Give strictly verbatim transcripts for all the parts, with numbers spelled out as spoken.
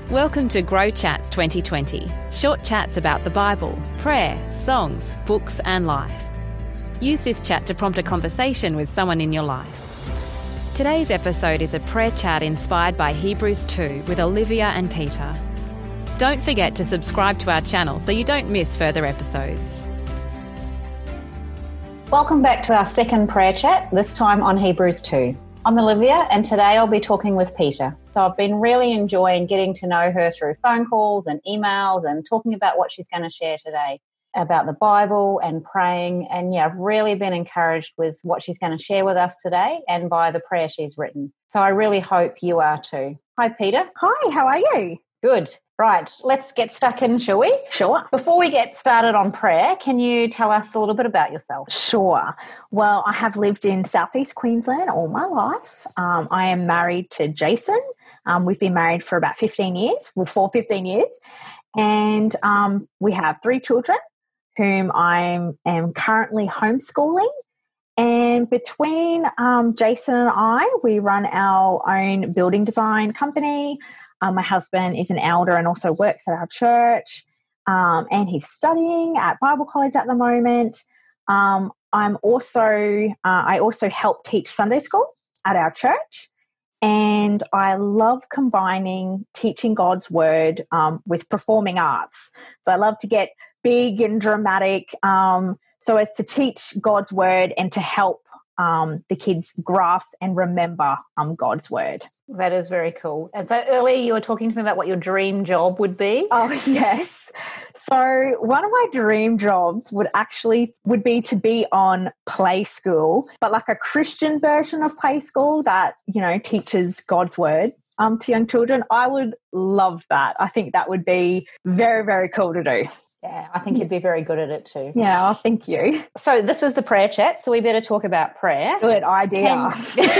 Welcome to Grow Chats twenty twenty, short chats about the Bible, prayer, songs, books and life. Use this chat to prompt a conversation with someone in your life. Today's episode is a prayer chat inspired by Hebrews two with Olivia and Peter. Don't forget to subscribe to our channel so you don't miss further episodes. Welcome back to our second prayer chat, this time on Hebrews two. I'm Olivia and today I'll be talking with Peter. So I've been really enjoying getting to know her through phone calls and emails and talking about what she's going to share today about the Bible and praying. And yeah, I've really been encouraged with what she's going to share with us today and by the prayer she's written. So I really hope you are too. Hi, Peter. Hi, how are you? Good. Right, let's get stuck in, shall we? Sure. Before we get started on prayer, can you tell us a little bit about yourself? Sure. Well, I have lived in Southeast Queensland all my life. Um, I am married to Jason. Um, we've been married for about fifteen years, well, for fifteen years. And um, we have three children whom I am currently homeschooling. And between um, Jason and I, we run our own building design company. Um, my husband is an elder and also works at our church, um, and he's studying at Bible college at the moment. Um, I'm also uh, I also help teach Sunday school at our church, and I love combining teaching God's word um, with performing arts. So I love to get big and dramatic, um, so as to teach God's word and to help um, the kids grasp and remember um, God's word. That is very cool. And so earlier you were talking to me about what your dream job would be. Oh, yes. So one of my dream jobs would actually would be to be on Play School, but like a Christian version of Play School that, you know, teaches God's word um, to young children. I would love that. I think that would be very, very cool to do. Yeah, I think you'd be very good at it too. Yeah, well, thank you. So this is the prayer chat, so we better talk about prayer. Good idea.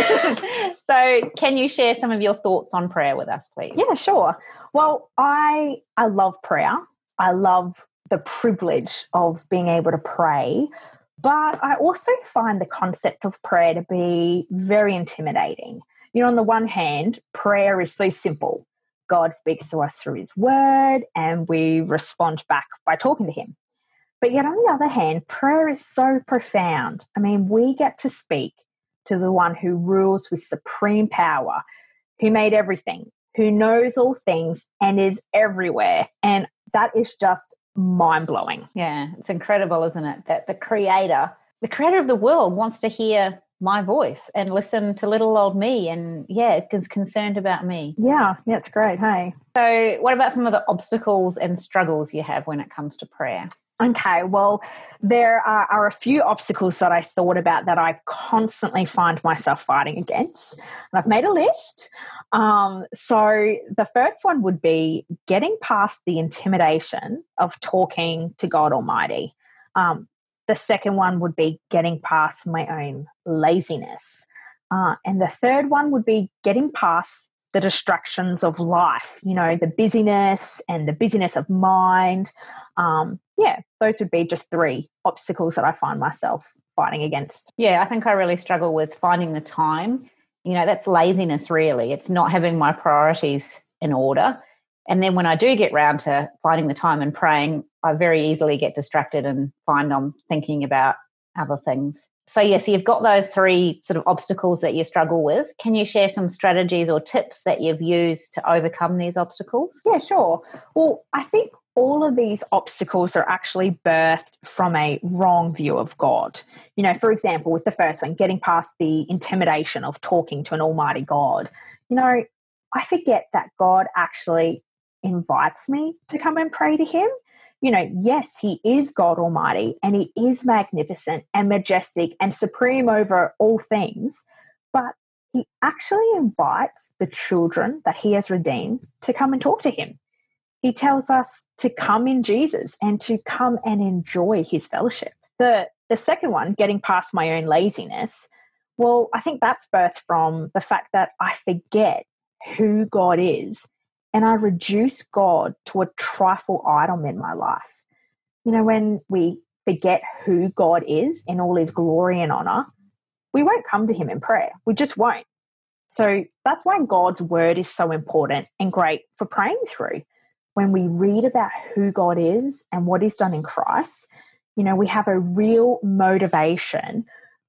Can, so can you share some of your thoughts on prayer with us, please? Yeah, sure. Well, I I love prayer. I love the privilege of being able to pray, but I also find the concept of prayer to be very intimidating. You know, on the one hand, prayer is so simple. God speaks to us through his word and we respond back by talking to him. But yet on the other hand, prayer is so profound. I mean, we get to speak to the one who rules with supreme power, who made everything, who knows all things and is everywhere. And that is just mind-blowing. Yeah, it's incredible, isn't it? That the creator, the creator of the world wants to hear my voice and listen to little old me and, yeah, is concerned about me. Yeah, yeah, it's great, hey. So what about some of the obstacles and struggles you have when it comes to prayer? Okay, well, there are, are a few obstacles that I thought about that I constantly find myself fighting against. And I've made a list. Um, so the first one would be getting past the intimidation of talking to God Almighty. Um, The second one would be getting past my own laziness. Uh, and the third one would be getting past the distractions of life, you know, the busyness and the busyness of mind. Um, yeah, those would be just three obstacles that I find myself fighting against. Yeah, I think I really struggle with finding the time. You know, that's laziness really. It's not having my priorities in order. And then when I do get round to finding the time and praying, I very easily get distracted and find I'm thinking about other things. So, yes, yeah, so you've got those three sort of obstacles that you struggle with. Can you share some strategies or tips that you've used to overcome these obstacles? Yeah, sure. Well, I think all of these obstacles are actually birthed from a wrong view of God. You know, for example, with the first one, getting past the intimidation of talking to an almighty God. You know, I forget that God actually invites me to come and pray to him. You know, yes, he is God Almighty and he is magnificent and majestic and supreme over all things, but he actually invites the children that he has redeemed to come and talk to him. He tells us to come in Jesus and to come and enjoy his fellowship. The, the second one, getting past my own laziness, well, I think that's birthed from the fact that I forget who God is and I reduce God to a trifle item in my life. You know, when we forget who God is in all his glory and honor, we won't come to him in prayer. We just won't. So that's why God's word is so important and great for praying through. When we read about who God is and what he's done in Christ, you know, we have a real motivation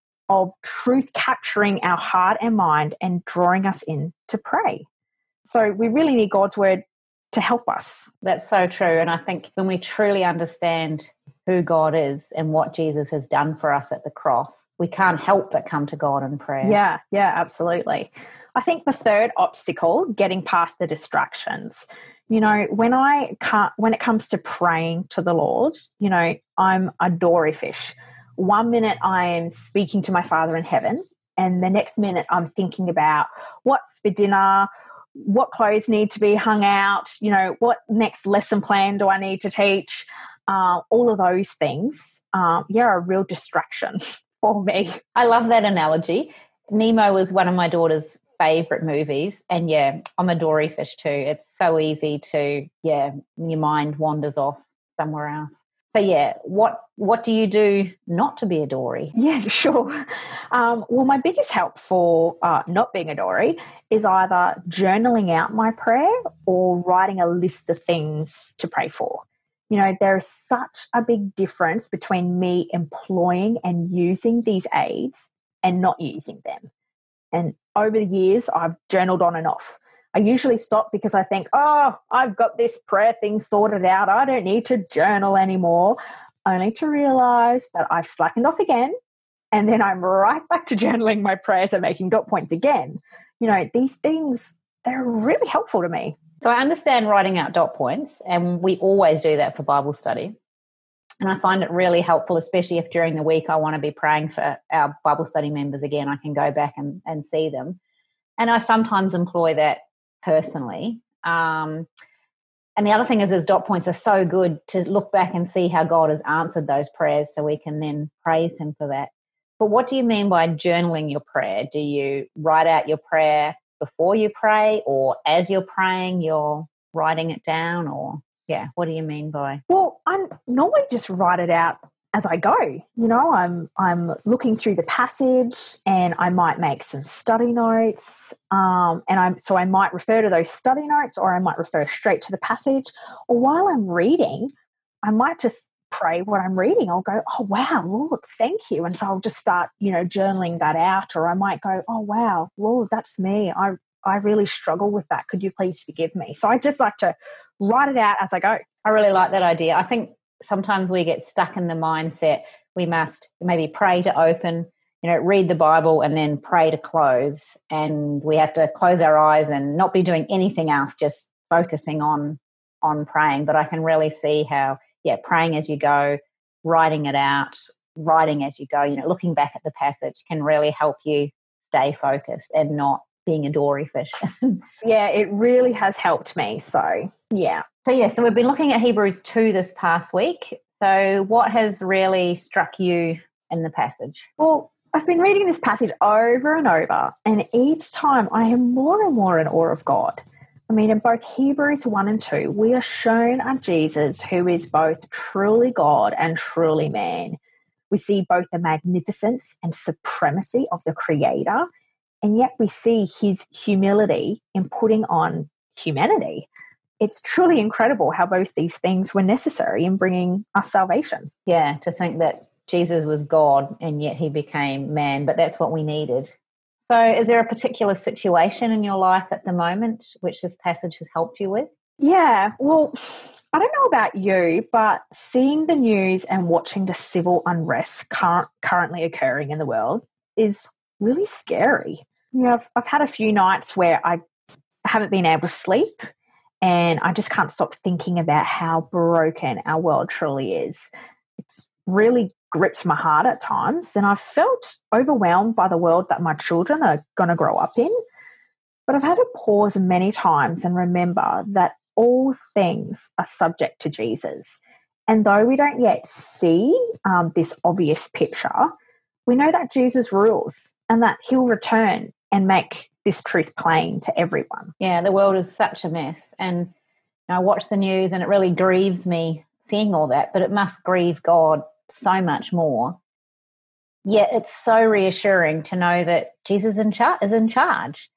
of truth capturing our heart and mind and drawing us in to pray. So we really need God's word to help us. That's so true. And I think when we truly understand who God is and what Jesus has done for us at the cross, we can't help but come to God in prayer. Yeah, yeah, absolutely. I think the third obstacle, getting past the distractions. You know, when I can't, when it comes to praying to the Lord, you know, I'm a dory fish. One minute I am speaking to my Father in heaven, and the next minute I'm thinking about what's for dinner, what clothes need to be hung out, you know, what next lesson plan do I need to teach? Uh, all of those things, um, yeah, are a real distraction for me. I love that analogy. Nemo was one of my daughter's favourite movies, and yeah, I'm a dory fish too. It's so easy to, yeah, your mind wanders off somewhere else. So yeah, what what do you do not to be a dory? Yeah, sure. Um, well, my biggest help for uh, not being a dory is either journaling out my prayer or writing a list of things to pray for. You know, there's such a big difference between me employing and using these aids and not using them. And over the years, I've journaled on and off. I usually stop because I think, oh, I've got this prayer thing sorted out. I don't need to journal anymore, only to realize that I've slackened off again. And then I'm right back to journaling my prayers and making dot points again. You know, these things, they're really helpful to me. So I understand writing out dot points, and we always do that for Bible study. And I find it really helpful, especially if during the week I want to be praying for our Bible study members again, I can go back and, and see them. And I sometimes employ that personally. Um, and the other thing is, is dot points are so good to look back and see how God has answered those prayers, so we can then praise him for that. But what do you mean by journaling your prayer? Do you write out your prayer before you pray, or as you're praying, you're writing it down, or yeah, what do you mean by? Well, I normally just write it out as I go. You know, I'm I'm looking through the passage, and I might make some study notes, um, and I'm so I might refer to those study notes, or I might refer straight to the passage. Or while I'm reading, I might just pray what I'm reading. I'll go, oh wow, Lord, thank you, and so I'll just start, you know, journaling that out. Or I might go, oh wow, Lord, that's me. I I really struggle with that. Could you please forgive me? So I just like to write it out as I go. I really like that idea. I think sometimes we get stuck in the mindset we must maybe pray to open, you know, read the Bible and then pray to close. And we have to close our eyes and not be doing anything else, just focusing on on praying. But I can really see how, yeah, praying as you go, writing it out, writing as you go, you know, looking back at the passage can really help you stay focused and not being a dory fish. Yeah, it really has helped me. So, yeah. So, yeah, so we've been looking at Hebrews two this past week. So what has really struck you in the passage? Well, I've been reading this passage over and over, and each time I am more and more in awe of God. I mean, in both Hebrews one and two, we are shown a Jesus who is both truly God and truly man. We see both the magnificence and supremacy of the Creator, and yet we see his humility in putting on humanity. It's truly incredible how both these things were necessary in bringing us salvation. Yeah, to think that Jesus was God and yet he became man, but that's what we needed. So is there a particular situation in your life at the moment which this passage has helped you with? Yeah, well, I don't know about you, but seeing the news and watching the civil unrest cur- currently occurring in the world is really scary. You know, I've, I've had a few nights where I haven't been able to sleep, and I just can't stop thinking about how broken our world truly is. It's really grips my heart at times, and I've felt overwhelmed by the world that my children are going to grow up in. But I've had to pause many times and remember that all things are subject to Jesus. And though we don't yet see um, this obvious picture, we know that Jesus rules and that he'll return and make this truth plain to everyone. Yeah, the world is such a mess. And you know, I watch the news and it really grieves me seeing all that, but it must grieve God so much more. Yet it's so reassuring to know that Jesus in char- is in charge.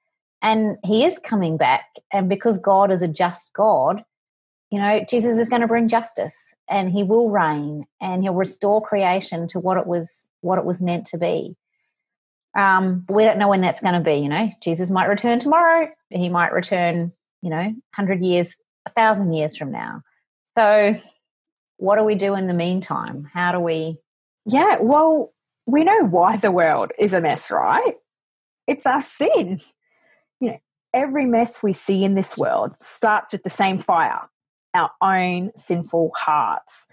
And he is coming back. And because God is a just God, you know, Jesus is going to bring justice, and he will reign, and he'll restore creation to what it was, what it was meant to be. Um, but we don't know when that's going to be, you know. Jesus might return tomorrow. He might return, you know, one hundred years, one thousand years from now. So what do we do in the meantime? How do we... Yeah, well, we know why the world is a mess, right? It's our sin. You know, every mess we see in this world starts with the same fire, our own sinful hearts.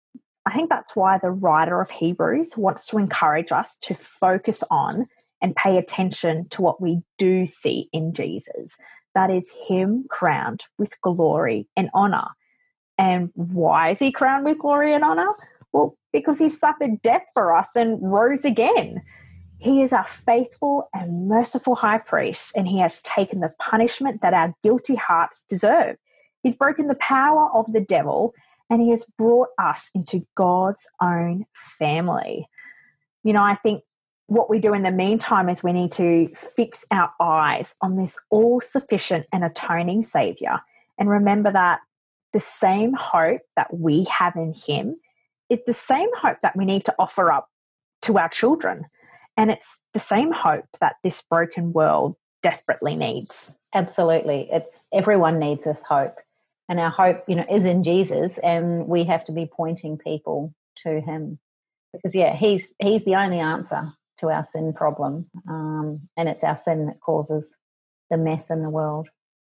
I think that's why the writer of Hebrews wants to encourage us to focus on and pay attention to what we do see in Jesus. That is him crowned with glory and honor. And why is he crowned with glory and honor? Well, because he suffered death for us and rose again. He is our faithful and merciful high priest, and he has taken the punishment that our guilty hearts deserve. He's broken the power of the devil, and he has brought us into God's own family. You know, I think what we do in the meantime is we need to fix our eyes on this all-sufficient and atoning Saviour, and remember that the same hope that we have in him is the same hope that we need to offer up to our children. And it's the same hope that this broken world desperately needs. Absolutely. It's everyone needs this hope. And our hope, you know, is in Jesus, and we have to be pointing people to him. Because, yeah, he's he's the only answer to our sin problem. Um, and it's our sin that causes the mess in the world.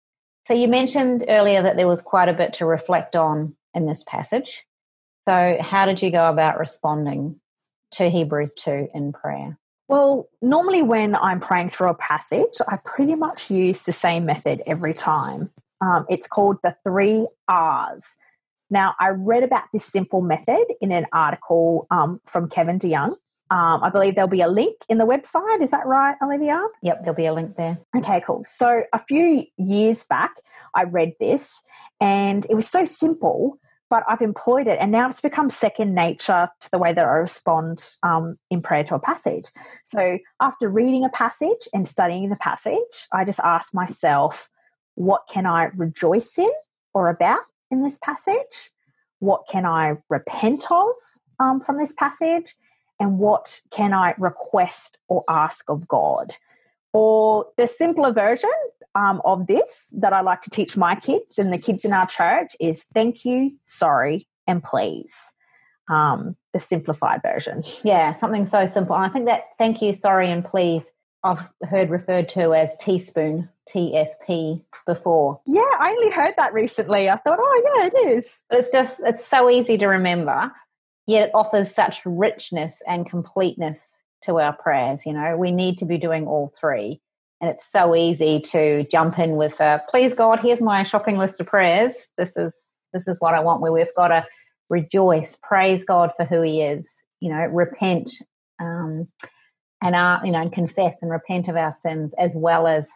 So you mentioned earlier that there was quite a bit to reflect on in this passage. So how did you go about responding to Hebrews two in prayer? Well, normally when I'm praying through a passage, I pretty much use the same method every time. Um, it's called the three R's. Now, I read about this simple method in an article um, from Kevin DeYoung. Um, I believe there'll be a link in the website. Is that right, Olivia? Yep, there'll be a link there. Okay, cool. So a few years back, I read this, and it was so simple, but I've employed it, and now it's become second nature to the way that I respond um, in prayer to a passage. So after reading a passage and studying the passage, I just ask myself, what can I rejoice in or about in this passage? What can I repent of um, from this passage? And what can I request or ask of God? Or the simpler version um, of this that I like to teach my kids and the kids in our church is thank you, sorry, and please. Um, the simplified version. Yeah, something so simple. And I think that thank you, sorry, and please I've heard referred to as teaspoon, T S P, before. Yeah, I only heard that recently. I thought, oh, yeah, it is. But it's just, it's so easy to remember, yet it offers such richness and completeness to our prayers. You know, we need to be doing all three. And it's so easy to jump in with, uh, please God, here's my shopping list of prayers. This is this is what I want. Where we've got to rejoice, praise God for who he is, you know, repent um, and, uh, you know, and confess and repent of our sins as well as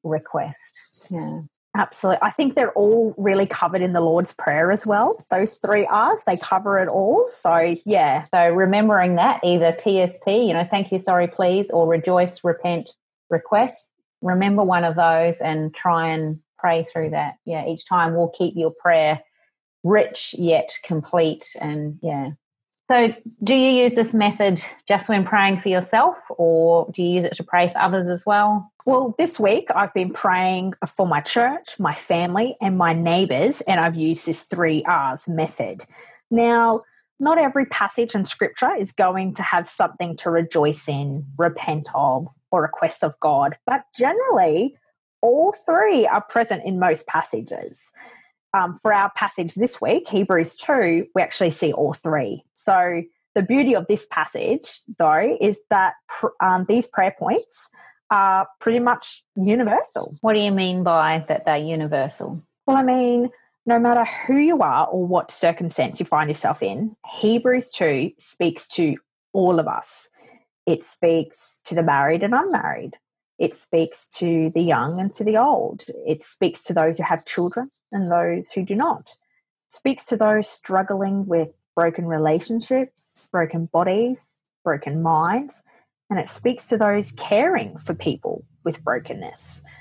request. Yeah. Absolutely. I think they're all really covered in the Lord's Prayer as well. Those three R's, they cover it all. So, yeah. So remembering that, either T S P, you know, thank you, sorry, please, or rejoice, repent, request. Remember one of those and try and pray through that. Yeah, each time will keep your prayer rich yet complete. And, yeah. So do you use this method just when praying for yourself, or do you use it to pray for others as well? Well, this week I've been praying for my church, my family, and my neighbours, and I've used this three R's method. Now, not every passage in Scripture is going to have something to rejoice in, repent of, or request of God, but generally all three are present in most passages. Um, for our passage this week, Hebrews two, we actually see all three. So the beauty of this passage, though, is that pr- um, these prayer points are pretty much universal. What do you mean by that they're universal? Well, I mean, no matter who you are or what circumstance you find yourself in, Hebrews two speaks to all of us. It speaks to the married and unmarried. It speaks to the young and to the old. It speaks to those who have children and those who do not. It speaks to those struggling with broken relationships, broken bodies, broken minds, and it speaks to those caring for people with brokenness.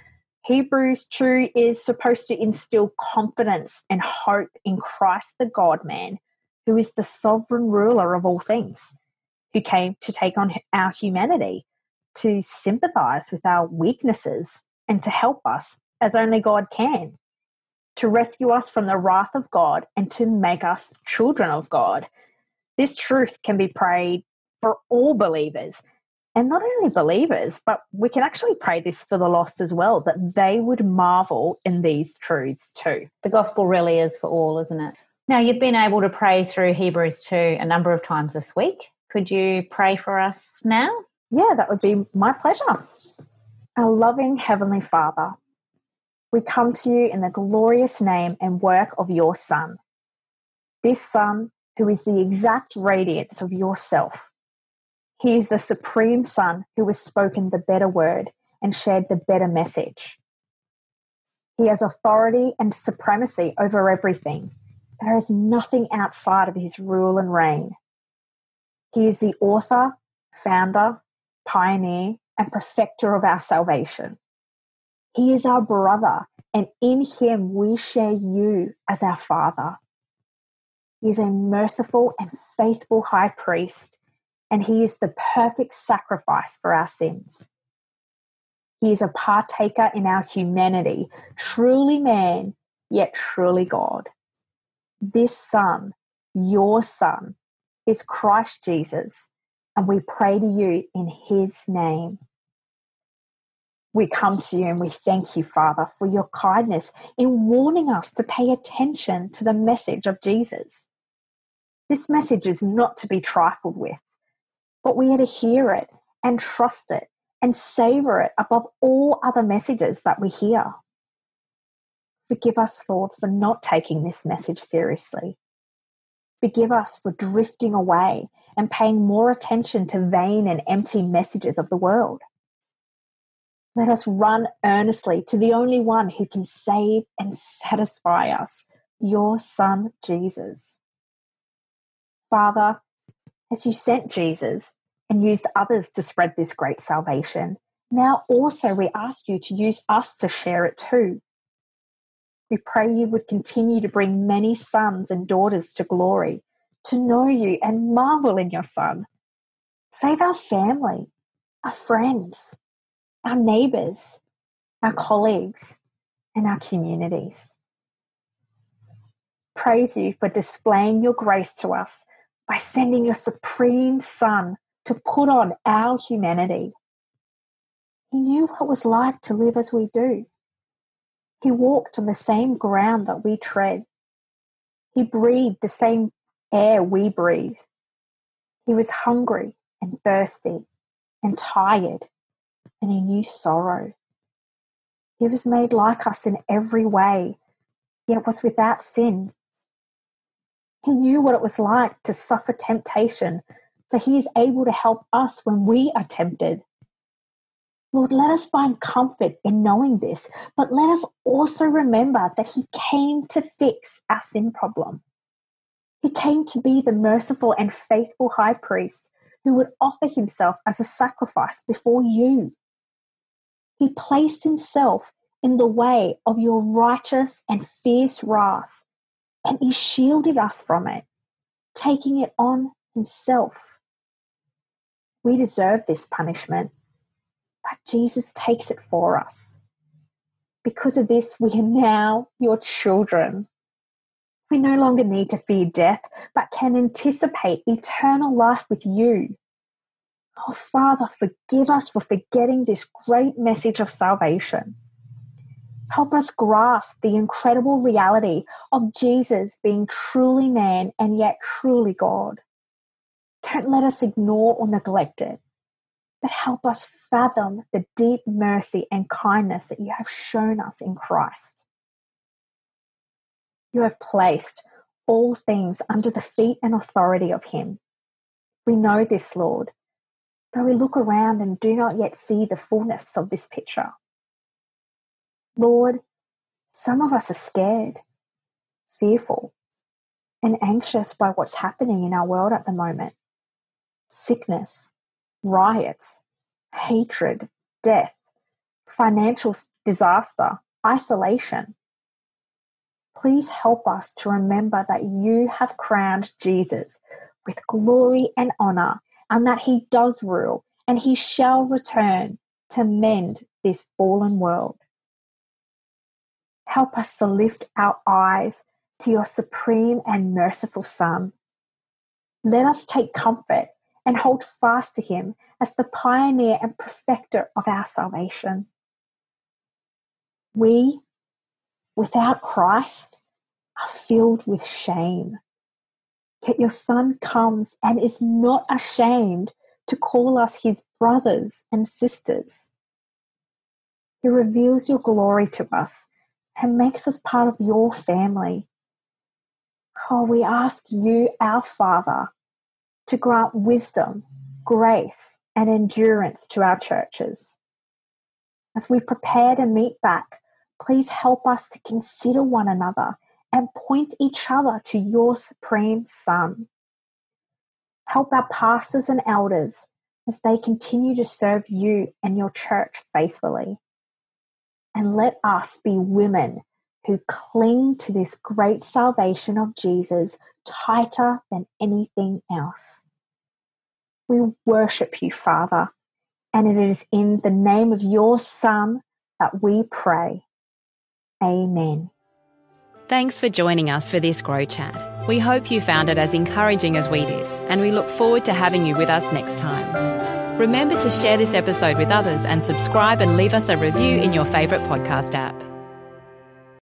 Hebrews two is supposed to instill confidence and hope in Christ the God-man, who is the sovereign ruler of all things, who came to take on our humanity, to sympathize with our weaknesses and to help us as only God can, to rescue us from the wrath of God and to make us children of God. This truth can be prayed for all believers, and not only believers, but we can actually pray this for the lost as well, that they would marvel in these truths too. The gospel really is for all, isn't it? Now, you've been able to pray through Hebrews two a number of times this week. Could you pray for us now? Yeah, that would be my pleasure. Our loving Heavenly Father, we come to you in the glorious name and work of your Son, this Son who is the exact radiance of yourself. He is the supreme Son who has spoken the better word and shared the better message. He has authority and supremacy over everything. There is nothing outside of his rule and reign. He is the author, founder, pioneer, and perfecter of our salvation. He is our brother, and in him we share you as our Father. He is a merciful and faithful high priest, and he is the perfect sacrifice for our sins. He is a partaker in our humanity, truly man, yet truly God. This Son, your Son, is Christ Jesus, and we pray to you in his name. We come to you and we thank you, Father, for your kindness in warning us to pay attention to the message of Jesus. This message is not to be trifled with, but we are to hear it and trust it and savor it above all other messages that we hear. Forgive us, Lord, for not taking this message seriously. Forgive us for drifting away and paying more attention to vain and empty messages of the world. Let us run earnestly to the only one who can save and satisfy us, your Son, Jesus. Father, as you sent Jesus and used others to spread this great salvation, now also we ask you to use us to share it too. We pray you would continue to bring many sons and daughters to glory, to know you and marvel in your Son. Save our family, our friends, our neighbours, our colleagues, and our communities. Praise you for displaying your grace to us by sending your supreme Son to put on our humanity. He knew what it was like to live as we do. He walked on the same ground that we tread. He breathed the same air we breathe. He was hungry and thirsty and tired, and he knew sorrow. He was made like us in every way, yet was without sin. He knew what it was like to suffer temptation, so he is able to help us when we are tempted. Lord, let us find comfort in knowing this, but let us also remember that he came to fix our sin problem. He came to be the merciful and faithful high priest who would offer himself as a sacrifice before you. He placed himself in the way of your righteous and fierce wrath, and he shielded us from it, taking it on himself. We deserve this punishment, but Jesus takes it for us. Because of this, we are now your children. We no longer need to fear death, but can anticipate eternal life with you. Oh, Father, forgive us for forgetting this great message of salvation. Help us grasp the incredible reality of Jesus being truly man and yet truly God. Don't let us ignore or neglect it, but help us fathom the deep mercy and kindness that you have shown us in Christ. You have placed all things under the feet and authority of him. We know this, Lord, though we look around and do not yet see the fullness of this picture. Lord, some of us are scared, fearful, and anxious by what's happening in our world at the moment. Sickness, riots, hatred, death, financial disaster, isolation. Please help us to remember that you have crowned Jesus with glory and honor, and that he does rule, and he shall return to mend this fallen world. Help us to lift our eyes to your supreme and merciful Son. Let us take comfort and hold fast to him as the pioneer and perfecter of our salvation. We, without Christ, are filled with shame. Yet your Son comes and is not ashamed to call us his brothers and sisters. He reveals your glory to us and makes us part of your family. Oh, we ask you, our Father, to grant wisdom, grace, and endurance to our churches. As we prepare to meet back, please help us to consider one another and point each other to your supreme Son. Help our pastors and elders as they continue to serve you and your church faithfully. And let us be women who cling to this great salvation of Jesus tighter than anything else. We worship you, Father, and it is in the name of your Son that we pray. Amen. Thanks for joining us for this Grow Chat. We hope you found it as encouraging as we did, and we look forward to having you with us next time. Remember to share this episode with others and subscribe and leave us a review in your favourite podcast app.